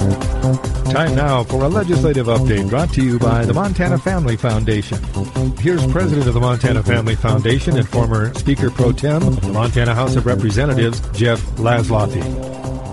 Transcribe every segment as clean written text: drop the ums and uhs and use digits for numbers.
Time now for a legislative update brought to you by the Montana Family Foundation. Here's President of the Montana Family Foundation and former Speaker Pro Tem, the Montana House of Representatives, Jeff Laszloffy.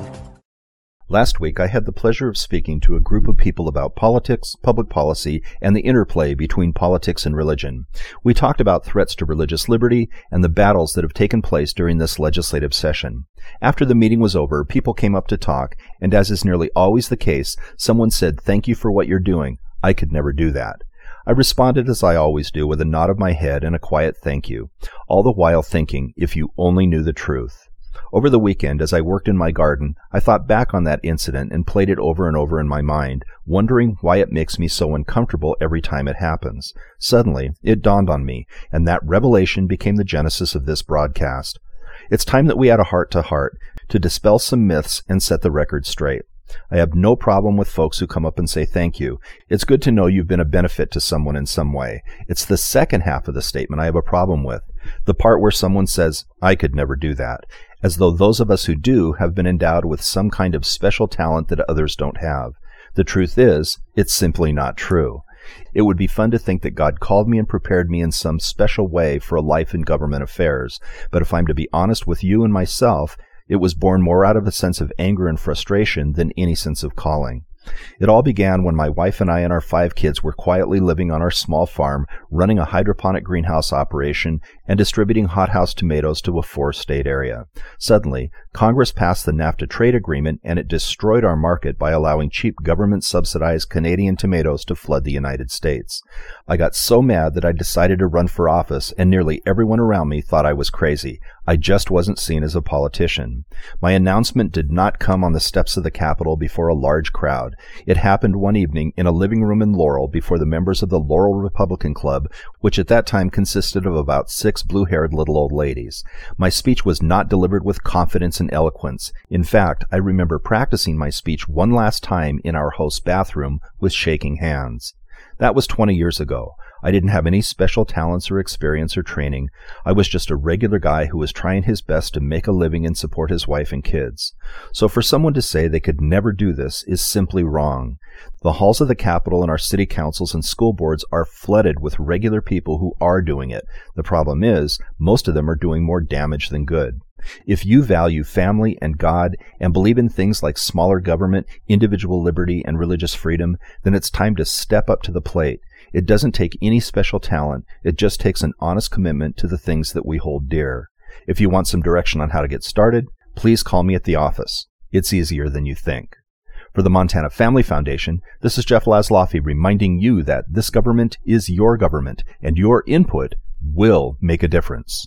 Last week, I had the pleasure of speaking to a group of people about politics, public policy, and the interplay between politics and religion. We talked about threats to religious liberty and the battles that have taken place during this legislative session. After the meeting was over, people came up to talk, and as is nearly always the case, someone said, "Thank you for what you're doing. I could never do that." I responded as I always do, with a nod of my head and a quiet thank you, all the while thinking, if you only knew the truth. Over the weekend, as I worked in my garden, I thought back on that incident and played it over and over in my mind, wondering why it makes me so uncomfortable every time it happens. Suddenly, it dawned on me, and that revelation became the genesis of this broadcast. It's time that we had a heart-to-heart to dispel some myths and set the record straight. I have no problem with folks who come up and say thank you. It's good to know you've been a benefit to someone in some way. It's the second half of the statement I have a problem with. The part where someone says, "I could never do that," as though those of us who do have been endowed with some kind of special talent that others don't have. The truth is, it's simply not true. It would be fun to think that God called me and prepared me in some special way for a life in government affairs, but if I'm to be honest with you and myself, it was born more out of a sense of anger and frustration than any sense of calling. It all began when my wife and I and our 5 kids were quietly living on our small farm, running a hydroponic greenhouse operation and distributing hothouse tomatoes to a 4-state area. Suddenly, Congress passed the NAFTA trade agreement, and it destroyed our market by allowing cheap government-subsidized Canadian tomatoes to flood the United States. I got so mad that I decided to run for office, and nearly everyone around me thought I was crazy. I just wasn't seen as a politician. My announcement did not come on the steps of the Capitol before a large crowd. It happened one evening in a living room in Laurel before the members of the Laurel Republican Club, which at that time consisted of about 6 blue-haired little old ladies. My speech was not delivered with confidence and eloquence. In fact, I remember practicing my speech one last time in our host's bathroom with shaking hands. That was 20 years ago. I didn't have any special talents or experience or training. I was just a regular guy who was trying his best to make a living and support his wife and kids. So for someone to say they could never do this is simply wrong. The halls of the Capitol and our city councils and school boards are flooded with regular people who are doing it. The problem is, most of them are doing more damage than good. If you value family and God and believe in things like smaller government, individual liberty, and religious freedom, then it's time to step up to the plate. It doesn't take any special talent. It just takes an honest commitment to the things that we hold dear. If you want some direction on how to get started, please call me at the office. It's easier than you think. For the Montana Family Foundation, this is Jeff Laszloffy reminding you that this government is your government, and your input will make a difference.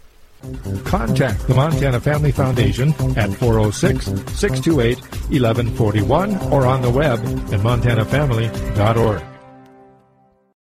Contact the Montana Family Foundation at 406-628-1141 or on the web at montanafamily.org.